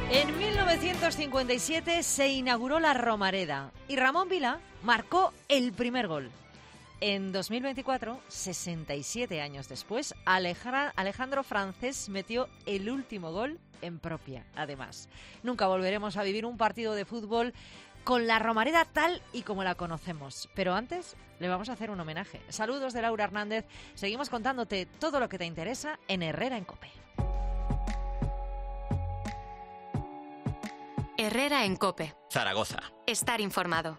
En 1957 se inauguró la Romareda y Ramón Vila marcó el primer gol. En 2024, 67 años después, Alejandro Francés metió el último gol en propia, además. Nunca volveremos a vivir un partido de fútbol con la Romareda tal y como la conocemos. Pero antes le vamos a hacer un homenaje. Saludos de Laura Hernández. Seguimos contándote todo lo que te interesa en Herrera en COPE. Herrera en COPE. Zaragoza. Estar informado.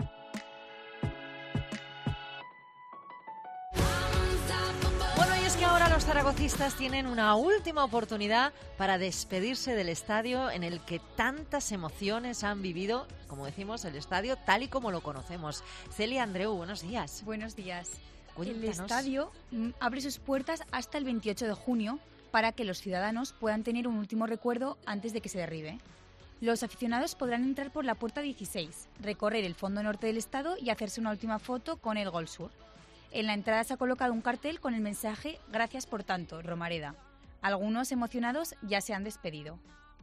Bueno, y es que ahora los zaragocistas tienen una última oportunidad para despedirse del estadio en el que tantas emociones han vivido, como decimos, el estadio tal y como lo conocemos. Celia Andreu, buenos días. Buenos días. Cuéntanos. El estadio abre sus puertas hasta el 28 de junio para que los ciudadanos puedan tener un último recuerdo antes de que se derribe. Los aficionados podrán entrar por la puerta 16, recorrer el fondo norte del estadio y hacerse una última foto con el Gol Sur. En la entrada se ha colocado un cartel con el mensaje "Gracias por tanto, Romareda". Algunos emocionados ya se han despedido.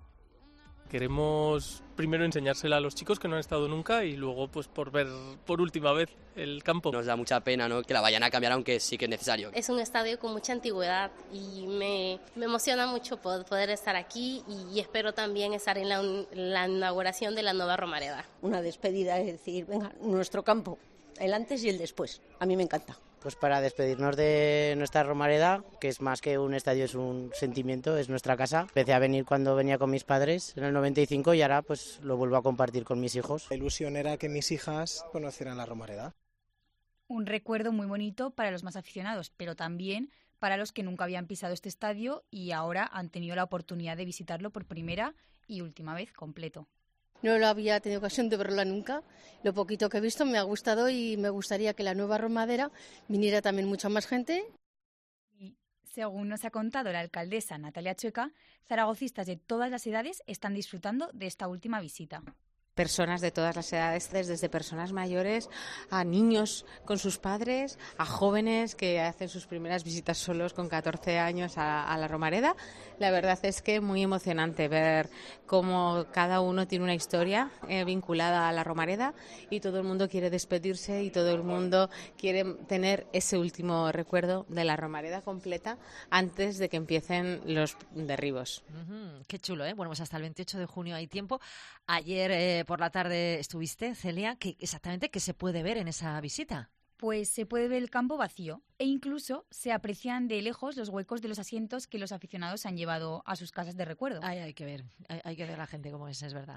Queremos primero enseñársela a los chicos que no han estado nunca y luego pues por ver por última vez el campo. Nos da mucha pena, ¿no?, que la vayan a cambiar, aunque sí que es necesario. Es un estadio con mucha antigüedad y me emociona mucho poder estar aquí y espero también estar en la inauguración de la nueva Romareda. Una despedida, es decir, venga, nuestro campo, el antes y el después. A mí me encanta. Pues para despedirnos de nuestra Romareda, que es más que un estadio, es un sentimiento, es nuestra casa. Empecé a venir cuando venía con mis padres en el 95 y ahora pues lo vuelvo a compartir con mis hijos. La ilusión era que mis hijas conocieran la Romareda. Un recuerdo muy bonito para los más aficionados, pero también para los que nunca habían pisado este estadio y ahora han tenido la oportunidad de visitarlo por primera y última vez completo. No lo había tenido ocasión de verla nunca. Lo poquito que he visto me ha gustado y me gustaría que la nueva Romareda viniera también mucha más gente. Y según nos ha contado la alcaldesa Natalia Chueca, zaragocistas de todas las edades están disfrutando de esta última visita. Personas de todas las edades, desde personas mayores a niños con sus padres, a jóvenes que hacen sus primeras visitas solos con 14 años a la Romareda. La verdad es que muy emocionante ver cómo cada uno tiene una historia vinculada a la Romareda y todo el mundo quiere despedirse y todo el mundo quiere tener ese último recuerdo de la Romareda completa antes de que empiecen los derribos. Qué chulo, ¿eh? Bueno, pues hasta el 28 de junio hay tiempo. Ayer por la tarde estuviste, Celia. Exactamente, ¿qué se puede ver en esa visita? Pues se puede ver el campo vacío e incluso se aprecian de lejos los huecos de los asientos que los aficionados han llevado a sus casas de recuerdo. Hay que ver la gente cómo es verdad.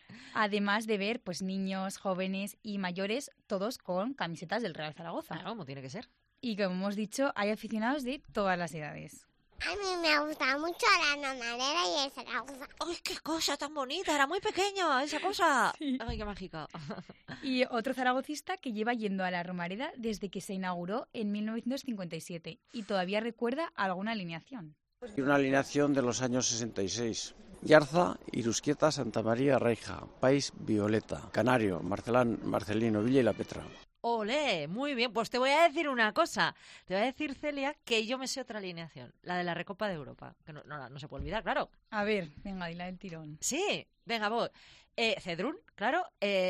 Además de ver pues niños, jóvenes y mayores, todos con camisetas del Real Zaragoza. Claro, como tiene que ser. Y como hemos dicho, hay aficionados de todas las edades. A mí me gusta mucho la Romareda y el Zaragoza. ¡Ay, qué cosa tan bonita! Era muy pequeña esa cosa. Sí. ¡Ay, qué mágica! Y otro zaragocista que lleva yendo a la Romareda desde que se inauguró en 1957 y todavía recuerda alguna alineación. Una alineación de los años 66. Yarza, Irusquieta, Santa María, Reija, País, Violeta, Canario, Marcelino, Villa y La Petra. ¡Olé! Muy bien, pues te voy a decir una cosa. Te voy a decir, Celia, que yo me sé otra alineación, la de la Recopa de Europa, que no se puede olvidar, claro. A ver, venga, dila del tirón. Sí, venga, vos. Cedrún, claro.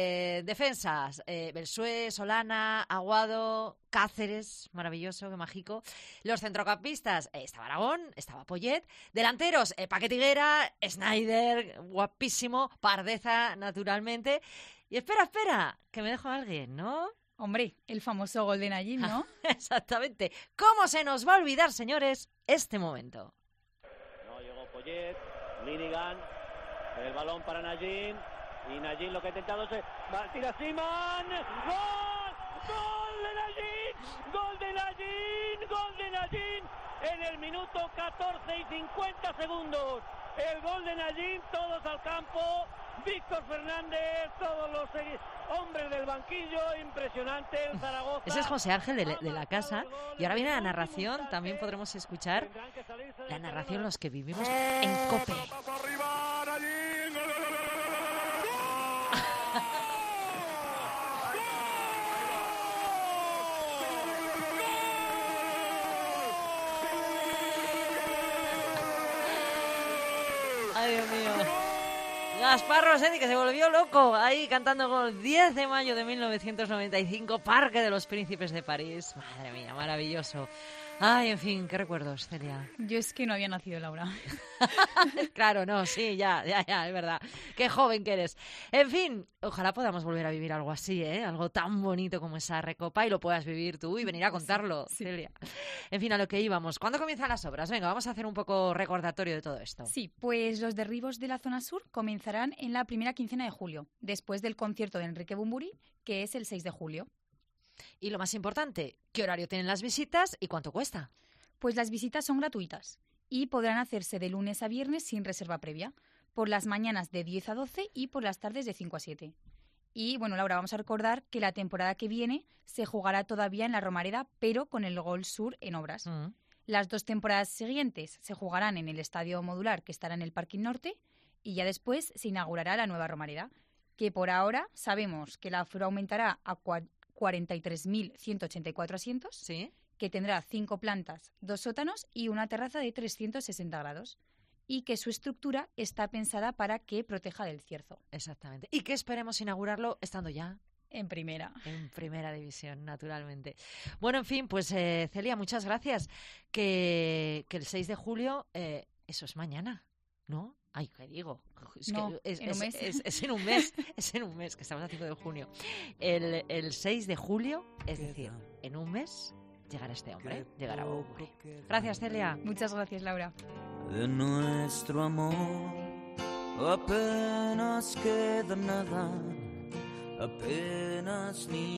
Defensas, Belsué, Solana, Aguado, Cáceres, maravilloso, qué mágico. Los centrocampistas, estaba Aragón, estaba Poyet. Delanteros, Paquet Higuera, Snyder, guapísimo, Pardeza, naturalmente. Y espera, que me dejo a alguien, ¿no? Hombre, el famoso gol de Najim, ¿no? Exactamente. ¿Cómo se nos va a olvidar, señores, este momento? No llegó Poyet, Linigan, el balón para Najim, y Najim lo que ha intentado es... tira Siman, ¡gol! ¡Gol de Najim! ¡Gol de Najim! ¡Gol de Najim! En el minuto 14 y 50 segundos. El gol de Najim, todos al campo. Víctor Fernández, todos los hombres del banquillo, impresionante el Zaragoza. Ese es José Ángel de la casa. Y ahora viene la narración, también podremos escuchar la narración los que vivimos en COPE. Ay, Dios mío. Gaspar Rossetti, que se volvió loco ahí cantando con 10 de mayo de 1995, Parque de los Príncipes de París. Madre mía, maravilloso. Ay, en fin, qué recuerdos, Celia. Yo es que no había nacido, Laura. Claro, no, sí, ya, es verdad. Qué joven que eres. En fin, ojalá podamos volver a vivir algo así, ¿eh? Algo tan bonito como esa Recopa y lo puedas vivir tú y venir a contarlo, sí. Celia. En fin, a lo que íbamos. ¿Cuándo comienzan las obras? Venga, vamos a hacer un poco recordatorio de todo esto. Sí, pues los derribos de la zona sur comenzarán en la primera quincena de julio, después del concierto de Enrique Bunbury, que es el 6 de julio. Y lo más importante, ¿qué horario tienen las visitas y cuánto cuesta? Pues las visitas son gratuitas y podrán hacerse de lunes a viernes sin reserva previa, por las mañanas de 10 a 12 y por las tardes de 5 a 7. Y bueno, Laura, vamos a recordar que la temporada que viene se jugará todavía en la Romareda, pero con el Gol Sur en obras. Las 2 temporadas siguientes se jugarán en el Estadio Modular, que estará en el Parking Norte, y ya después se inaugurará la nueva Romareda, que por ahora sabemos que la aforo aumentará a 43.184 asientos, ¿sí?, que tendrá 5 plantas, 2 sótanos y una terraza de 360 grados, y que su estructura está pensada para que proteja del cierzo. Exactamente. Y que esperemos inaugurarlo estando ya en primera. En primera división, naturalmente. Bueno, en fin, pues Celia, muchas gracias. Que el 6 de julio, eso es mañana, ¿no? Ay, ¿qué digo? Es no, que en un mes. Es en un mes, es en un mes, que estamos a 5 de junio. El 6 de julio, es decir, en un mes, llegará este hombre, llegará Bunbury. Gracias, Celia. Muchas gracias, Laura. De nuestro amor apenas queda nada, apenas ni